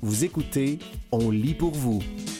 Vous écoutez On lit pour vous.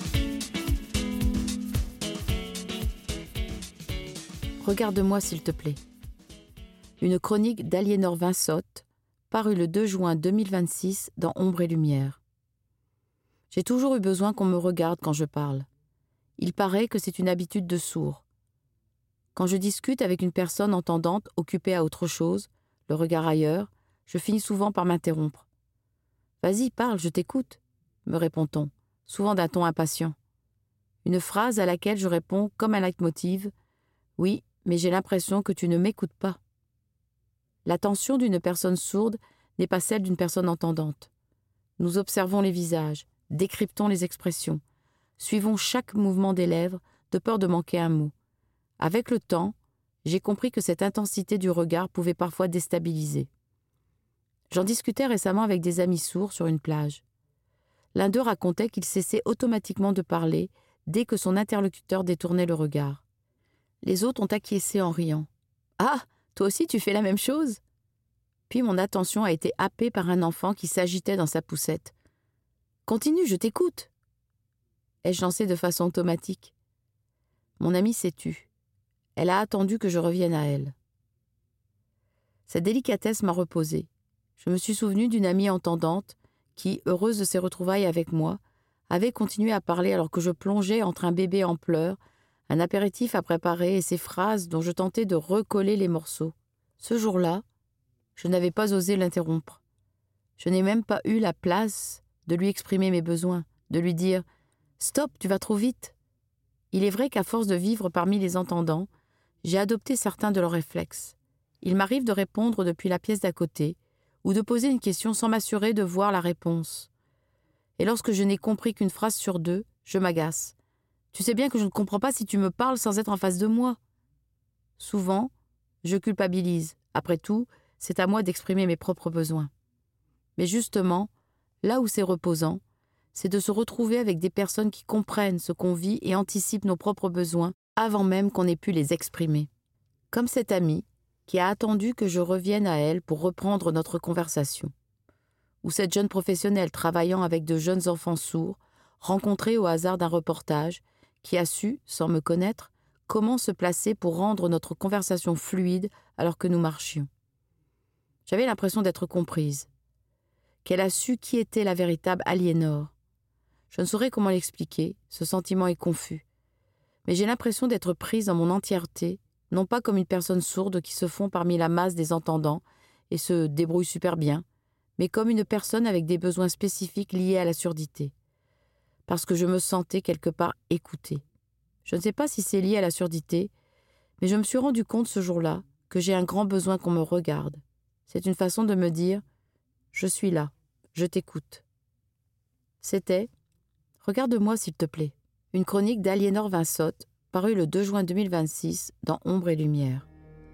Regarde-moi s'il te plaît. Une chronique d'Aliénor Vinsotte, parue le 2 juin 2026 dans Ombre et Lumière. J'ai toujours eu besoin qu'on me regarde quand je parle. Il paraît que c'est une habitude de sourd. Quand je discute avec une personne entendante occupée à autre chose, le regard ailleurs, je finis souvent par m'interrompre. « Vas-y, parle, je t'écoute », me répond-on, souvent d'un ton impatient. Une phrase à laquelle je réponds comme un leitmotiv « Oui, mais j'ai l'impression que tu ne m'écoutes pas ». L'attention d'une personne sourde n'est pas celle d'une personne entendante. Nous observons les visages, décryptons les expressions, suivons chaque mouvement des lèvres de peur de manquer un mot. Avec le temps, j'ai compris que cette intensité du regard pouvait parfois déstabiliser. J'en discutais récemment avec des amis sourds sur une plage. L'un d'eux racontait qu'il cessait automatiquement de parler dès que son interlocuteur détournait le regard. Les autres ont acquiescé en riant. « Ah, toi aussi tu fais la même chose ?» Puis mon attention a été happée par un enfant qui s'agitait dans sa poussette. « Continue, je t'écoute !» Ai-je lancé de façon automatique. Mon amie s'est tue. Elle a attendu que je revienne à elle. Cette délicatesse m'a reposée. Je me suis souvenu d'une amie entendante qui, heureuse de ses retrouvailles avec moi, avait continué à parler alors que je plongeais entre un bébé en pleurs, un apéritif à préparer et ces phrases dont je tentais de recoller les morceaux. Ce jour-là, je n'avais pas osé l'interrompre. Je n'ai même pas eu la place de lui exprimer mes besoins, de lui dire « Stop, tu vas trop vite !» Il est vrai qu'à force de vivre parmi les entendants, j'ai adopté certains de leurs réflexes. Il m'arrive de répondre depuis la pièce d'à côté ou de poser une question sans m'assurer de voir la réponse. Et lorsque je n'ai compris qu'une phrase sur deux, je m'agace. Tu sais bien que je ne comprends pas si tu me parles sans être en face de moi. Souvent, je culpabilise. Après tout, c'est à moi d'exprimer mes propres besoins. Mais justement, là où c'est reposant, c'est de se retrouver avec des personnes qui comprennent ce qu'on vit et anticipent nos propres besoins avant même qu'on ait pu les exprimer. Comme cette amie qui a attendu que je revienne à elle pour reprendre notre conversation. Ou cette jeune professionnelle travaillant avec de jeunes enfants sourds, rencontrée au hasard d'un reportage, qui a su, sans me connaître, comment se placer pour rendre notre conversation fluide alors que nous marchions. J'avais l'impression d'être comprise, qu'elle a su qui était la véritable Aliénor. Je ne saurais comment l'expliquer, ce sentiment est confus. Mais j'ai l'impression d'être prise dans mon entièreté, non pas comme une personne sourde qui se fond parmi la masse des entendants et se débrouille super bien, mais comme une personne avec des besoins spécifiques liés à la surdité. Parce que je me sentais quelque part écoutée. Je ne sais pas si c'est lié à la surdité, mais je me suis rendu compte ce jour-là que j'ai un grand besoin qu'on me regarde. C'est une façon de me dire « Je suis là, je t'écoute ». C'était « Regarde-moi s'il te plaît », une chronique d'Aliénor Vinsotte, parue le 2 juin 2026 dans Ombre et Lumière.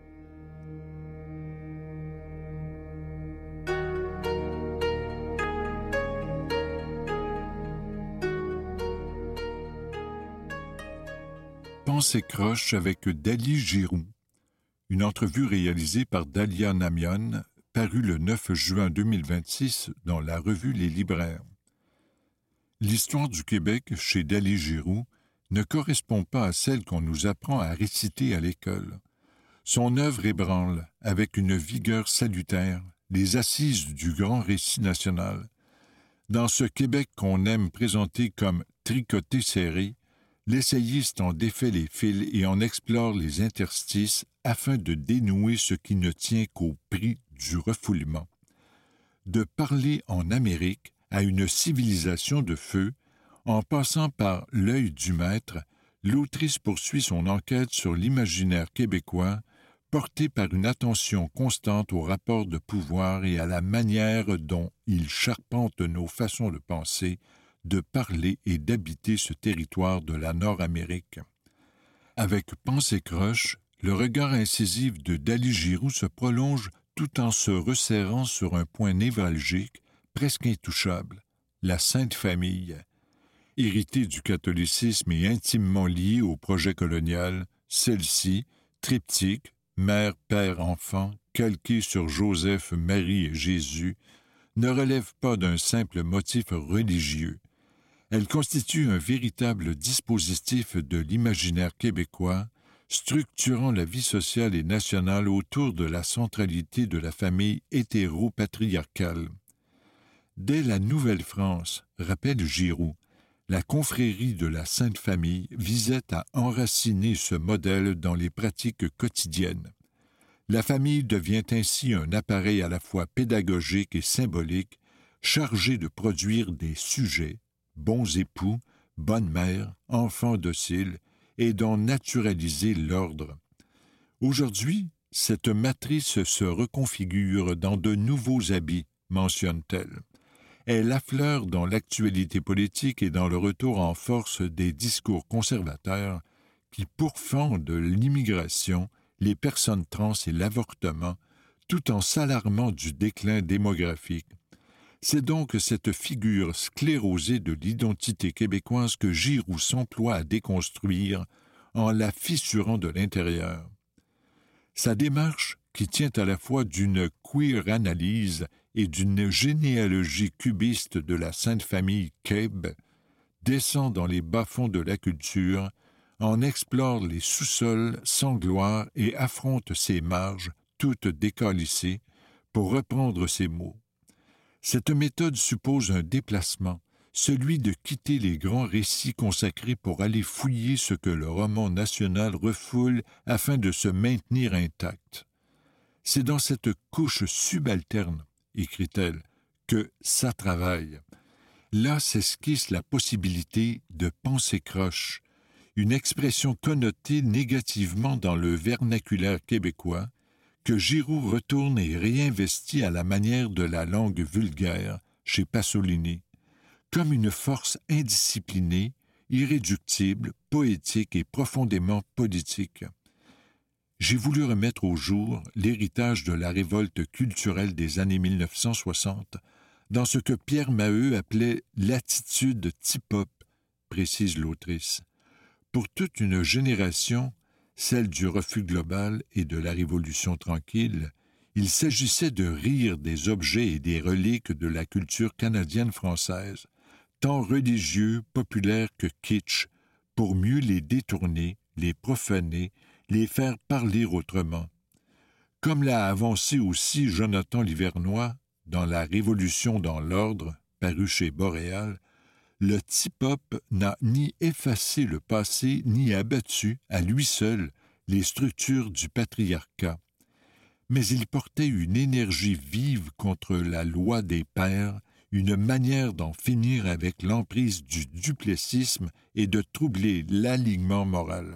Pensée croche avec Dali Giroux. Une entrevue réalisée par Dalia Namion, parue le 9 juin 2026 dans la revue Les Libraires. L'histoire du Québec chez Dali Giroux ne correspond pas à celle qu'on nous apprend à réciter à l'école. Son œuvre ébranle, avec une vigueur salutaire, les assises du grand récit national. Dans ce Québec qu'on aime présenter comme tricoté serré, l'essayiste en défait les fils et en explore les interstices afin de dénouer ce qui ne tient qu'au prix du refoulement. De parler en Amérique à une civilisation de feu, en passant par l'œil du maître, l'autrice poursuit son enquête sur l'imaginaire québécois, porté par une attention constante aux rapports de pouvoir et à la manière dont il charpente nos façons de penser, de parler et d'habiter ce territoire de la Nord-Amérique. Avec Pensée croche, le regard incisif de Dali Giroux se prolonge tout en se resserrant sur un point névralgique, presque intouchable, la Sainte Famille. Héritée du catholicisme et intimement liée au projet colonial, celle-ci, triptyque, mère, père, enfant, calquée sur Joseph, Marie et Jésus, ne relève pas d'un simple motif religieux. Elle constitue un véritable dispositif de l'imaginaire québécois, structurant la vie sociale et nationale autour de la centralité de la famille hétéro-patriarcale. Dès la Nouvelle-France, rappelle Giroux, la confrérie de la Sainte Famille visait à enraciner ce modèle dans les pratiques quotidiennes. La famille devient ainsi un appareil à la fois pédagogique et symbolique, chargé de produire des sujets, bons époux, bonnes mères, enfants dociles, et d'en naturaliser l'ordre. Aujourd'hui, cette matrice se reconfigure dans de nouveaux habits, mentionne-t-elle. Elle affleure dans l'actualité politique et dans le retour en force des discours conservateurs qui pourfendent l'immigration, les personnes trans et l'avortement, tout en s'alarmant du déclin démographique. C'est donc cette figure sclérosée de l'identité québécoise que Giroux s'emploie à déconstruire en la fissurant de l'intérieur. Sa démarche, qui tient à la fois d'une queer analyse et d'une généalogie cubiste de la Sainte Famille Keb, descend dans les bas-fonds de la culture, en explore les sous-sols sans gloire et affronte ses marges, toutes décalissées, pour reprendre ses mots. Cette méthode suppose un déplacement, celui de quitter les grands récits consacrés pour aller fouiller ce que le roman national refoule afin de se maintenir intact. C'est dans cette couche subalterne, écrit-elle, que ça travaille. Là s'esquisse la possibilité de penser croche, une expression connotée négativement dans le vernaculaire québécois, que Giroux retourne et réinvestit à la manière de la langue vulgaire chez Pasolini, comme une force indisciplinée, irréductible, poétique et profondément politique. J'ai voulu remettre au jour l'héritage de la révolte culturelle des années 1960 dans ce que Pierre Maheu appelait l'attitude tip-hop, précise l'autrice. Pour toute une génération, celle du refus global et de la Révolution tranquille, il s'agissait de rire des objets et des reliques de la culture canadienne-française, tant religieux, populaires que kitsch, pour mieux les détourner, les profaner, les faire parler autrement. Comme l'a avancé aussi Jonathan Livernois dans La Révolution dans l'ordre, paru chez Boréal, le tip-hop n'a ni effacé le passé, ni abattu, à lui seul, les structures du patriarcat. Mais il portait une énergie vive contre la loi des pères, une manière d'en finir avec l'emprise du duplessisme et de troubler l'alignement moral.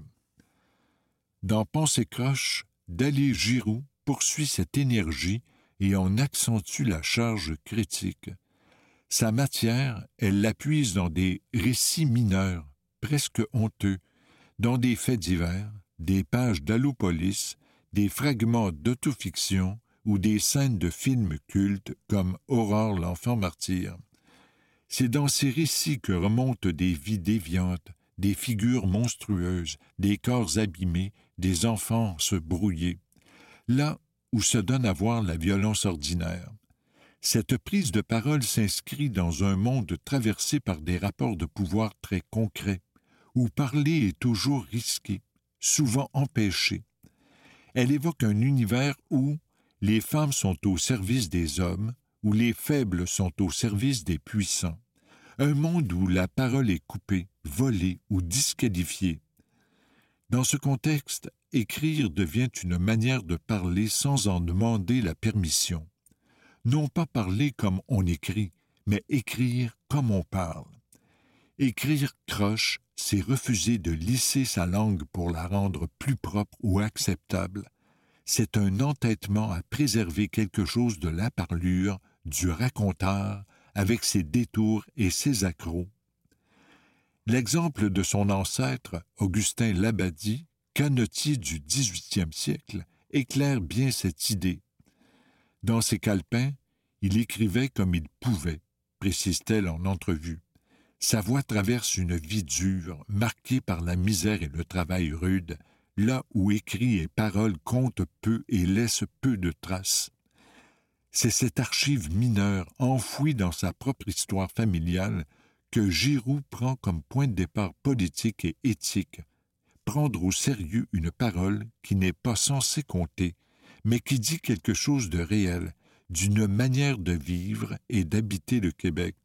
Dans Pensée croche, Daly Giroux poursuit cette énergie et en accentue la charge critique. Sa matière, elle l'appuie dans des récits mineurs, presque honteux, dans des faits divers, des pages d'Allopolis, des fragments d'autofiction ou des scènes de films cultes comme Aurore l'enfant martyr. C'est dans ces récits que remontent des vies déviantes, des figures monstrueuses, des corps abîmés, des enfances brouillées, là où se donne à voir la violence ordinaire. Cette prise de parole s'inscrit dans un monde traversé par des rapports de pouvoir très concrets, où parler est toujours risqué, souvent empêché. Elle évoque un univers où les femmes sont au service des hommes, où les faibles sont au service des puissants. Un monde où la parole est coupée, volée ou disqualifiée. Dans ce contexte, écrire devient une manière de parler sans en demander la permission. Non pas parler comme on écrit, mais écrire comme on parle. Écrire croche, c'est refuser de lisser sa langue pour la rendre plus propre ou acceptable. C'est un entêtement à préserver quelque chose de la parlure, du raconteur, avec ses détours et ses accros. L'exemple de son ancêtre, Augustin Labadie, canotier du XVIIIe siècle, éclaire bien cette idée. Dans ses calepins, il écrivait comme il pouvait, précise-t-elle en entrevue. Sa voix traverse une vie dure, marquée par la misère et le travail rude, là où écrit et parole comptent peu et laissent peu de traces. C'est cette archive mineure enfouie dans sa propre histoire familiale que Giroux prend comme point de départ politique et éthique, prendre au sérieux une parole qui n'est pas censée compter, mais qui dit quelque chose de réel, d'une manière de vivre et d'habiter le Québec.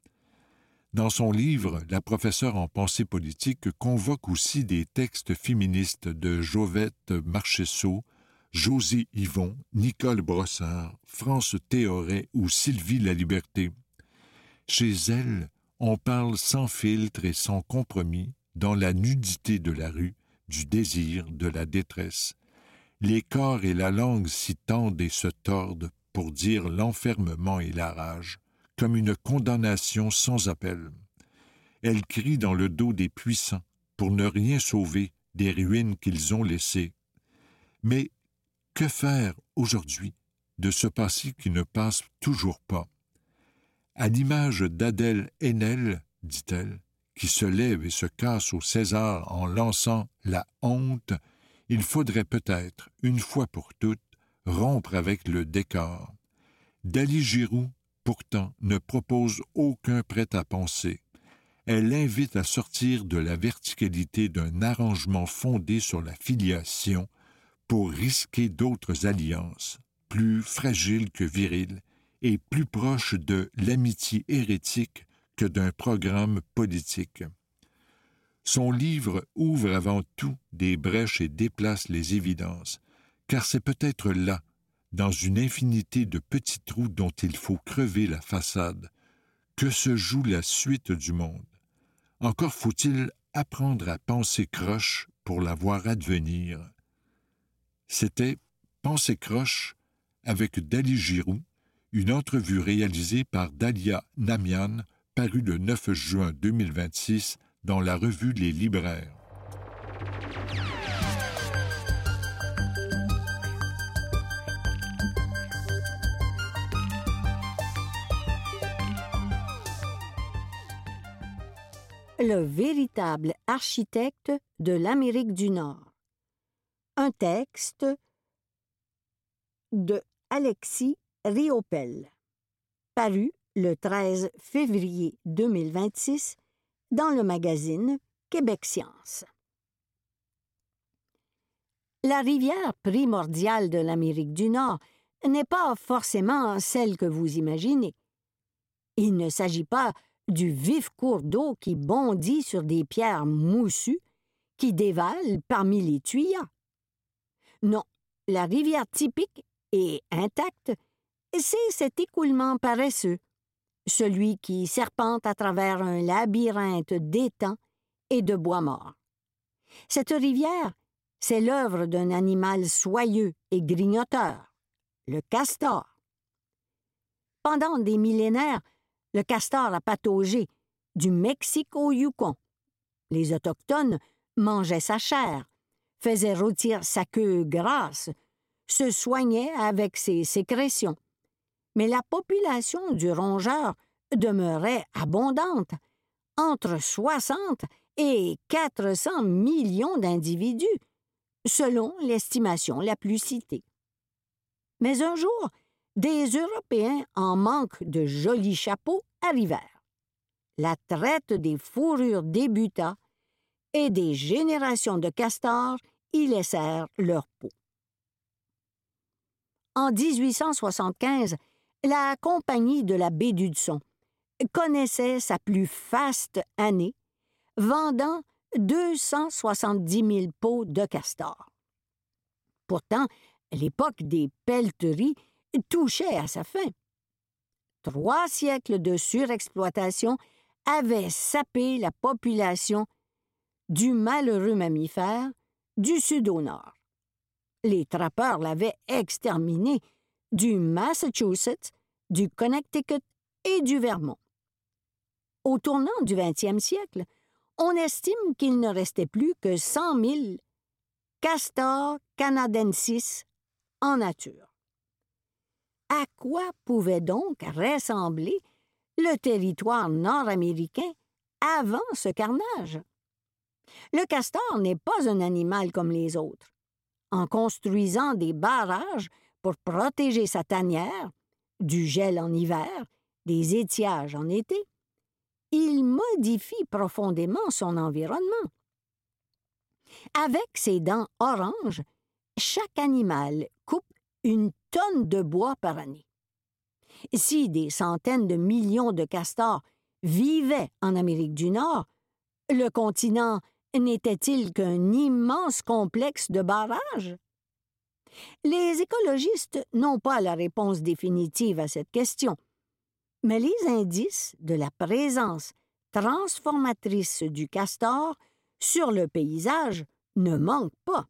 Dans son livre, la professeure en pensée politique convoque aussi des textes féministes de Jovette Marcheseau, José Yvon, Nicole Brossard, France Théoret ou Sylvie Laliberté. Chez elle, on parle sans filtre et sans compromis, dans la nudité de la rue, du désir, de la détresse. Les corps et la langue s'y tendent et se tordent pour dire l'enfermement et la rage, comme une condamnation sans appel. Elle crie dans le dos des puissants pour ne rien sauver des ruines qu'ils ont laissées. Mais que faire aujourd'hui de ce passé qui ne passe toujours pas? À l'image d'Adèle Haenel, dit-elle, qui se lève et se casse au César en lançant la honte, il faudrait peut-être, une fois pour toutes, rompre avec le décor. Dali Giroux, pourtant, ne propose aucun prêt-à-penser. Elle invite à sortir de la verticalité d'un arrangement fondé sur la filiation pour risquer d'autres alliances, plus fragiles que viriles et plus proches de l'amitié hérétique que d'un programme politique. Son livre ouvre avant tout des brèches et déplace les évidences, car c'est peut-être là, dans une infinité de petits trous dont il faut crever la façade, que se joue la suite du monde. Encore faut-il apprendre à penser croche pour la voir advenir. C'était Penser croche avec Dali Giroux, une entrevue réalisée par Dalia Namian, parue le 9 juin 2026 dans la revue Les Libraires. Le véritable architecte de l'Amérique du Nord. Un texte de Alexis Riopel, paru le 13 février 2026 dans le magazine Québec Science. La rivière primordiale de l'Amérique du Nord n'est pas forcément celle que vous imaginez. Il ne s'agit pas du vif cours d'eau qui bondit sur des pierres moussues qui dévalent parmi les tuyas. Non, la rivière typique et intacte, c'est cet écoulement paresseux, celui qui serpente à travers un labyrinthe d'étangs et de bois morts. Cette rivière, c'est l'œuvre d'un animal soyeux et grignoteur, le castor. Pendant des millénaires, le castor a pataugé du Mexique au Yukon. Les Autochtones mangeaient sa chair, faisaient rôtir sa queue grasse, se soignaient avec ses sécrétions. Mais la population du rongeur demeurait abondante, entre 60 et 400 millions d'individus, selon l'estimation la plus citée. Mais un jour, des Européens en manque de jolis chapeaux arrivèrent. La traite des fourrures débuta et des générations de castors y laissèrent leur peau. En 1875, la Compagnie de la baie d'Hudson connaissait sa plus faste année, vendant 270 000 peaux de castor. Pourtant, l'époque des pelleteries touchait à sa fin. 3 siècles de surexploitation avaient sapé la population du malheureux mammifère du sud au nord. Les trappeurs l'avaient exterminé du Massachusetts, du Connecticut et du Vermont. Au tournant du 20e siècle, on estime qu'il ne restait plus que 100 000 Castor canadensis en nature. À quoi pouvait donc ressembler le territoire nord-américain avant ce carnage? Le castor n'est pas un animal comme les autres. En construisant des barrages pour protéger sa tanière, du gel en hiver, des étiages en été, il modifie profondément son environnement. Avec ses dents oranges, chaque animal coupe une tonne de bois par année. Si des centaines de millions de castors vivaient en Amérique du Nord, le continent n'était-il qu'un immense complexe de barrages? Les écologistes n'ont pas la réponse définitive à cette question, mais les indices de la présence transformatrice du castor sur le paysage ne manquent pas.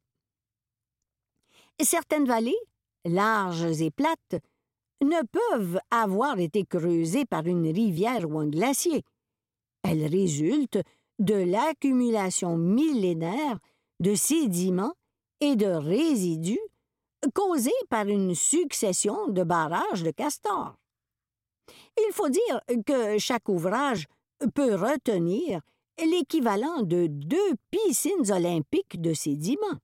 Certaines vallées, larges et plates, ne peuvent avoir été creusées par une rivière ou un glacier. Elles résultent de l'accumulation millénaire de sédiments et de résidus causés par une succession de barrages de castors. Il faut dire que chaque ouvrage peut retenir l'équivalent de 2 piscines olympiques de sédiments.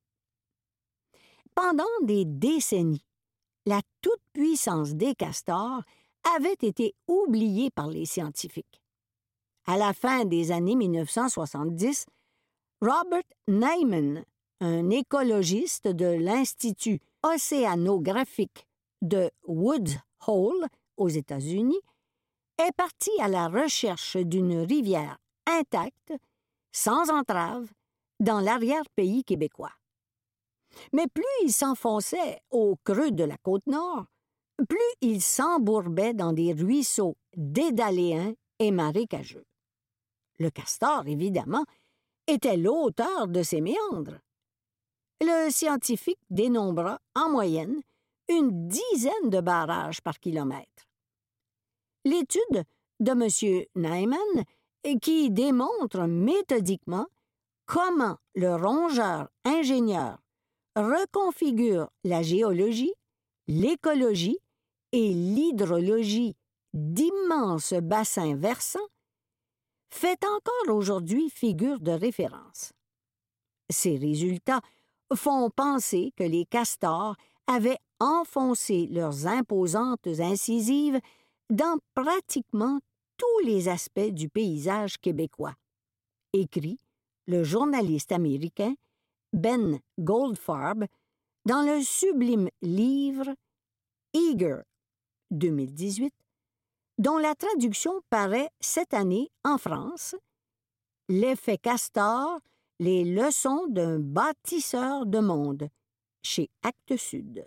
Pendant des décennies, la toute-puissance des castors avait été oubliée par les scientifiques. À la fin des années 1970, Robert Neiman, un écologiste de l'Institut océanographique de Woods Hole aux États-Unis, est parti à la recherche d'une rivière intacte, sans entrave, dans l'arrière-pays québécois. Mais plus il s'enfonçait au creux de la Côte-Nord, plus il s'embourbait dans des ruisseaux dédaléens et marécageux. Le castor, évidemment, était l'auteur de ces méandres. Le scientifique dénombra, en moyenne, une dizaine de barrages par kilomètre. L'étude de M. Neiman, qui démontre méthodiquement comment le rongeur ingénieur reconfigure la géologie, l'écologie et l'hydrologie d'immenses bassins versants, fait encore aujourd'hui figure de référence. Ces résultats font penser que les castors avaient enfoncé leurs imposantes incisives dans pratiquement tous les aspects du paysage québécois, écrit le journaliste américain Ben Goldfarb dans le sublime livre Eager 2018, dont la traduction paraît cette année en France, L'effet castor, les leçons d'un bâtisseur de monde, chez Actes Sud.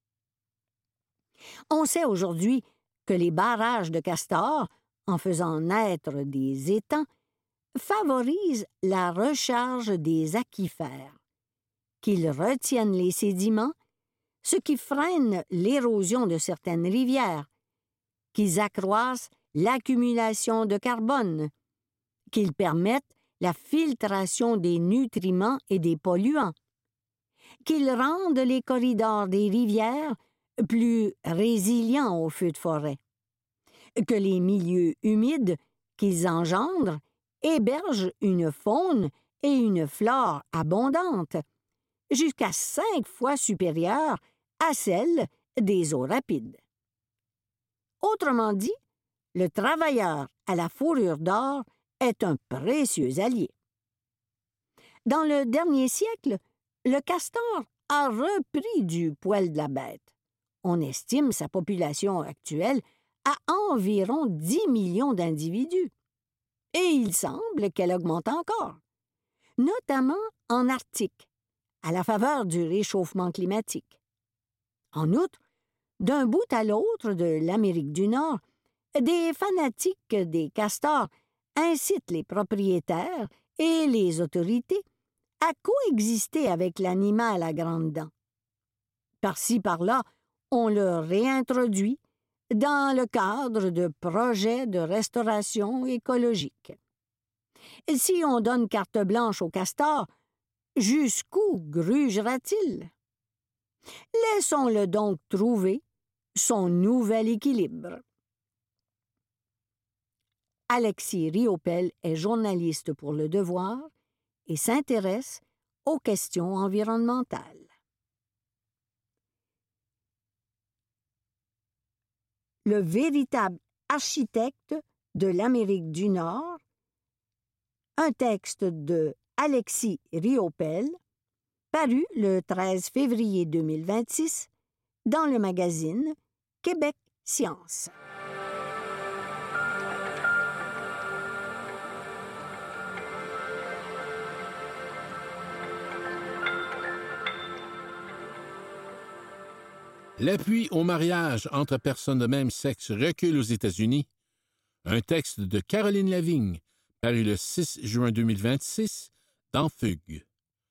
On sait aujourd'hui que les barrages de castors, en faisant naître des étangs, favorisent la recharge des aquifères, qu'ils retiennent les sédiments, ce qui freine l'érosion de certaines rivières, qu'ils accroissent l'accumulation de carbone, qu'ils permettent la filtration des nutriments et des polluants, qu'ils rendent les corridors des rivières plus résilients aux feux de forêt, que les milieux humides qu'ils engendrent hébergent une faune et une flore abondantes, jusqu'à 5 fois supérieures à celles des eaux rapides. Autrement dit, le travailleur à la fourrure d'or est un précieux allié. Dans le dernier siècle, le castor a repris du poil de la bête. On estime sa population actuelle à environ 10 millions d'individus. Et il semble qu'elle augmente encore, notamment en Arctique, à la faveur du réchauffement climatique. En outre, d'un bout à l'autre de l'Amérique du Nord, des fanatiques des castors incitent les propriétaires et les autorités à coexister avec l'animal à grandes dents. Par-ci, par-là, on le réintroduit dans le cadre de projets de restauration écologique. Si on donne carte blanche au castor, jusqu'où grugera-t-il? Laissons-le donc trouver son nouvel équilibre. Alexis Riopel est journaliste pour Le Devoir et s'intéresse aux questions environnementales. le véritable architecte de l'Amérique du Nord, un texte de Alexis Riopel, paru le 13 février 2026 dans le magazine Québec Science. L'appui au mariage entre personnes de même sexe recule aux États-Unis. Un texte de Caroline Lavigne, paru le 6 juin 2026, dans Fugue.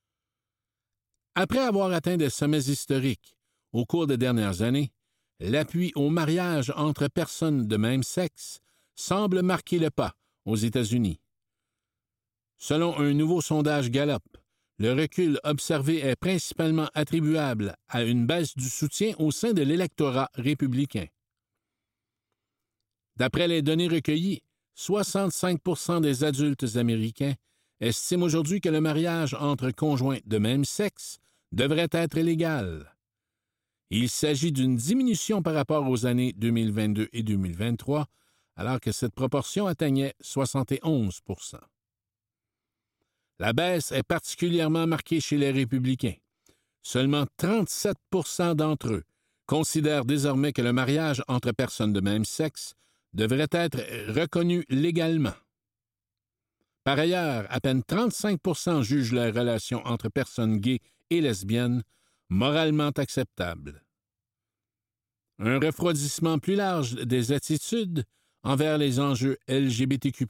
Après avoir atteint des sommets historiques au cours des dernières années, l'appui au mariage entre personnes de même sexe semble marquer le pas aux États-Unis. Selon un nouveau sondage Gallup, le recul observé est principalement attribuable à une baisse du soutien au sein de l'électorat républicain. D'après les données recueillies, 65% des adultes américains estiment aujourd'hui que le mariage entre conjoints de même sexe devrait être légal. Il s'agit d'une diminution par rapport aux années 2022 et 2023, alors que cette proportion atteignait 71%. La baisse est particulièrement marquée chez les républicains. Seulement 37% d'entre eux considèrent désormais que le mariage entre personnes de même sexe devrait être reconnu légalement. Par ailleurs, à peine 35% jugent la relation entre personnes gays et lesbiennes moralement acceptable. Un refroidissement plus large des attitudes envers les enjeux LGBTQ+.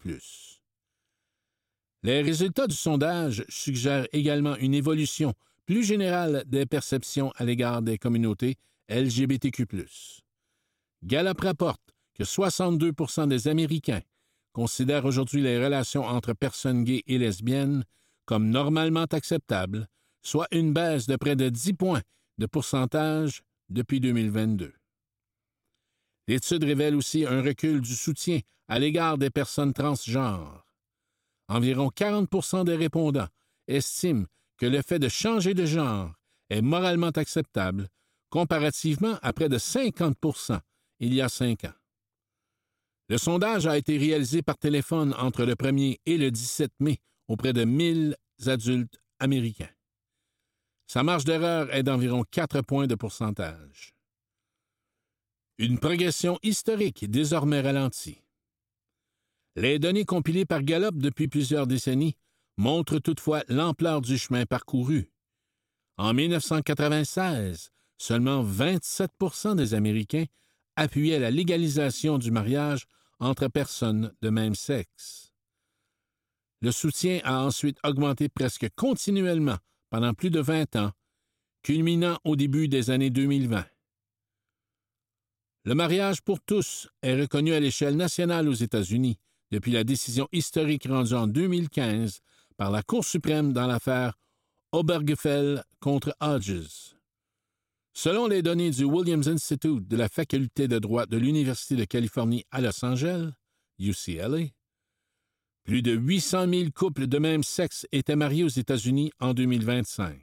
Les résultats du sondage suggèrent également une évolution plus générale des perceptions à l'égard des communautés LGBTQ+. Gallup rapporte que 62% des Américains considèrent aujourd'hui les relations entre personnes gays et lesbiennes comme normalement acceptables, soit une baisse de près de 10 points de pourcentage depuis 2022. L'étude révèle aussi un recul du soutien à l'égard des personnes transgenres. Environ 40% des répondants estiment que le fait de changer de genre est moralement acceptable, comparativement à près de 50% il y a 5 ans. Le sondage a été réalisé par téléphone entre le 1er et le 17 mai auprès de 1000 adultes américains. Sa marge d'erreur est d'environ 4 points de pourcentage. Une progression historique désormais ralentie. Les données compilées par Gallup depuis plusieurs décennies montrent toutefois l'ampleur du chemin parcouru. En 1996, seulement 27% des Américains appuyaient la légalisation du mariage entre personnes de même sexe. Le soutien a ensuite augmenté presque continuellement pendant plus de 20 ans, culminant au début des années 2020. Le mariage pour tous est reconnu à l'échelle nationale aux États-Unis depuis la décision historique rendue en 2015 par la Cour suprême dans l'affaire Obergefell contre Hodges. Selon les données du Williams Institute de la Faculté de droit de l'Université de Californie à Los Angeles, UCLA, plus de 800 000 couples de même sexe étaient mariés aux États-Unis en 2025.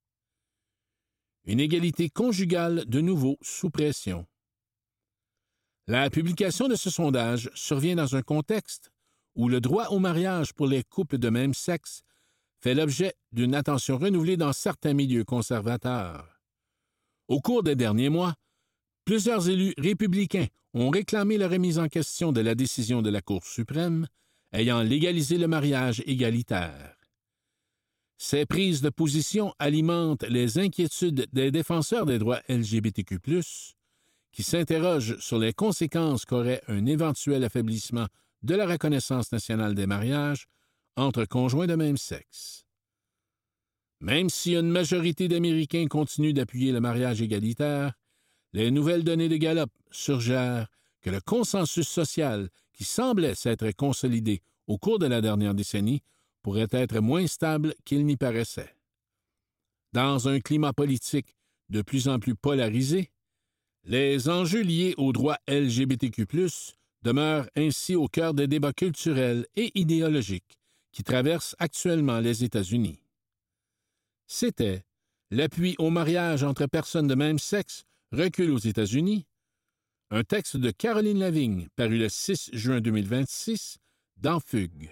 Une égalité conjugale de nouveau sous pression. La publication de ce sondage survient dans un contexte où le droit au mariage pour les couples de même sexe fait l'objet d'une attention renouvelée dans certains milieux conservateurs. Au cours des derniers mois, plusieurs élus républicains ont réclamé la remise en question de la décision de la Cour suprême ayant légalisé le mariage égalitaire. Ces prises de position alimentent les inquiétudes des défenseurs des droits LGBTQ+, qui s'interrogent sur les conséquences qu'aurait un éventuel affaiblissement de la reconnaissance nationale des mariages entre conjoints de même sexe. Même si une majorité d'Américains continuent d'appuyer le mariage égalitaire, les nouvelles données de Gallup suggèrent que le consensus social qui semblait s'être consolidé au cours de la dernière décennie pourrait être moins stable qu'il n'y paraissait. Dans un climat politique de plus en plus polarisé, les enjeux liés aux droits LGBTQ+, demeurent ainsi au cœur des débats culturels et idéologiques qui traversent actuellement les États-Unis. C'était l'appui au mariage entre personnes de même sexe recule aux États-Unis, Un texte de Caroline Lavigne, paru le 6 juin 2026, dans Fugue.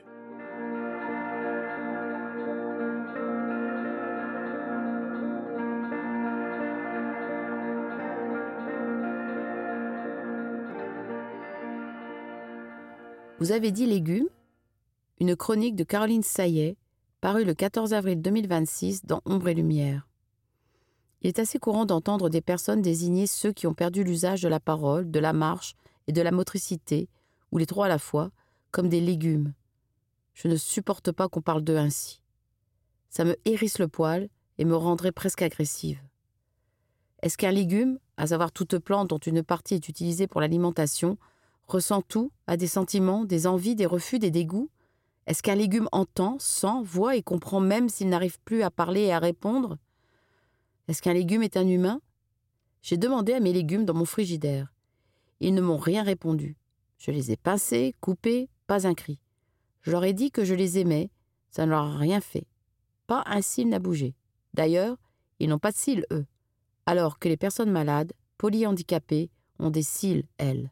Vous avez dit légumes, une chronique de Caroline Saillet, parue le 14 avril 2026 dans Ombre et Lumière. Il est assez courant d'entendre des personnes désigner ceux qui ont perdu l'usage de la parole, de la marche et de la motricité, ou les trois à la fois, comme des légumes. Je ne supporte pas qu'on parle d'eux ainsi. Ça me hérisse le poil et me rendrait presque agressive. Est-ce qu'un légume, à savoir toute plante dont une partie est utilisée pour l'alimentation, ressent tout, a des sentiments, des envies, des refus, des dégoûts? Est-ce qu'un légume entend, sent, voit et comprend même s'il n'arrive plus à parler et à répondre? Est-ce qu'un légume est un humain? J'ai demandé à mes légumes dans mon frigidaire. Ils ne m'ont rien répondu. Je les ai pincés, coupés, pas un cri. Je leur ai dit que je les aimais, ça ne leur a rien fait. Pas un cil n'a bougé. D'ailleurs, ils n'ont pas de cils, eux. Alors que les personnes malades, polyhandicapées, ont des cils, elles.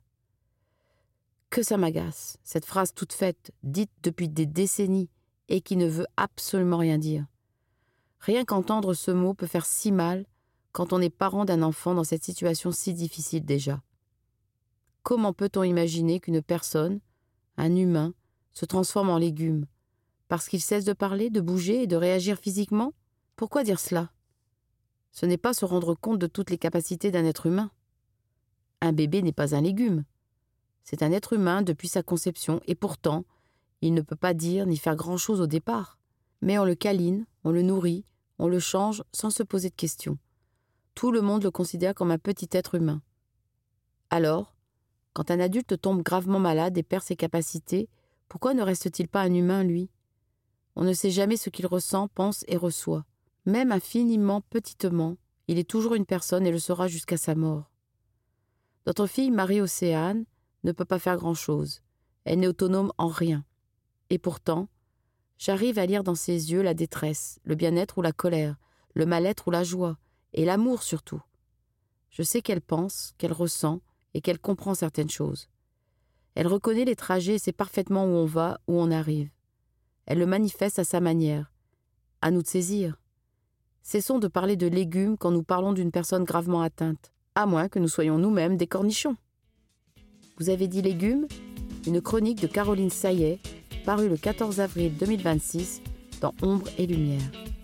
Que ça m'agace, cette phrase toute faite, dite depuis des décennies, et qui ne veut absolument rien dire. Rien qu'entendre ce mot peut faire si mal quand on est parent d'un enfant dans cette situation si difficile déjà. Comment peut-on imaginer qu'une personne, un humain, se transforme en légume? Parce qu'il cesse de parler, de bouger et de réagir physiquement? Pourquoi dire cela? Ce n'est pas se rendre compte de toutes les capacités d'un être humain. Un bébé n'est pas un légume. C'est un être humain depuis sa conception et pourtant, il ne peut pas dire ni faire grand-chose au départ. Mais on le câline, on le nourrit, on le change sans se poser de questions. Tout le monde le considère comme un petit être humain. Alors, quand un adulte tombe gravement malade et perd ses capacités, pourquoi ne reste-t-il pas un humain, lui? On ne sait jamais ce qu'il ressent, pense et reçoit. Même infiniment, petitement, il est toujours une personne et le sera jusqu'à sa mort. Notre fille Marie-Océane ne peut pas faire grand-chose. Elle n'est autonome en rien. Et pourtant, j'arrive à lire dans ses yeux la détresse, le bien-être ou la colère, le mal-être ou la joie, et l'amour surtout. Je sais qu'elle pense, qu'elle ressent et qu'elle comprend certaines choses. Elle reconnaît les trajets et sait parfaitement où on va, où on arrive. Elle le manifeste à sa manière. À nous de saisir. Cessons de parler de légumes quand nous parlons d'une personne gravement atteinte, à moins que nous soyons nous-mêmes des cornichons. Vous avez dit légumes? Une chronique de Caroline Saillet, parue le 14 avril 2026 dans Ombre et Lumière.